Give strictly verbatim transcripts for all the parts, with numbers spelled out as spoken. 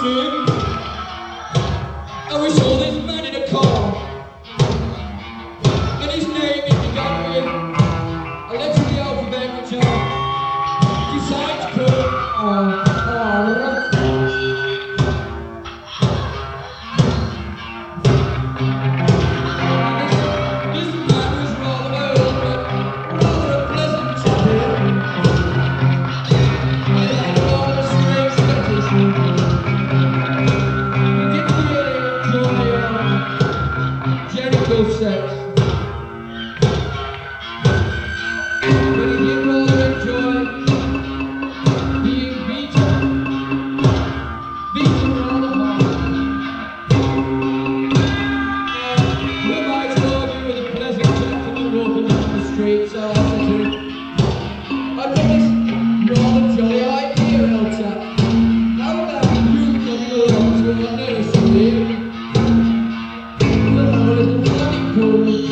listening? And we saw this man in a car, and his name is began with a letter of the alphabet which I decided to put R. This man was rather old, but rather a pleasant chap. He had a lot of strange letters. He didn't really enjoy uh, genital sex. But he did rather enjoy being beaten. Beaten rather hard. Who am I to argue with a pleasant gentleman walking down the street? So I said to him, I've got this rather jolly idea, old chap. How about you come along to our nursery? We'll have a little bloody pool.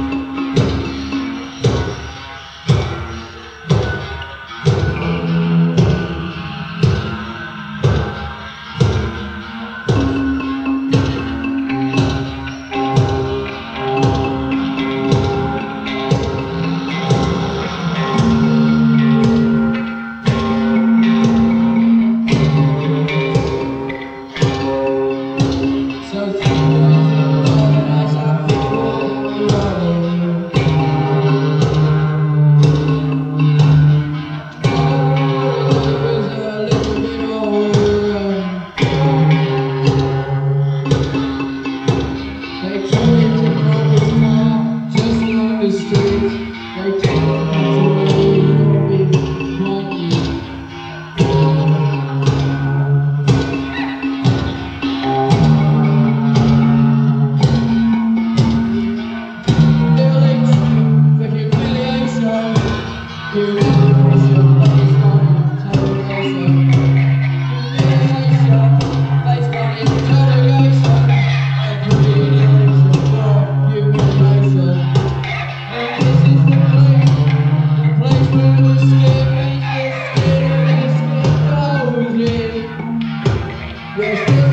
So three days ago, as I feel alone, I was a little bit older. They told me to park his car just along the street. They told me to wait for me one year. The humiliation, humiliation based on interrogation. Humiliation based on interrogation. And humiliation for humiliation. And this is the place, the place where the skin meets the skin, and the skin goes in. We're still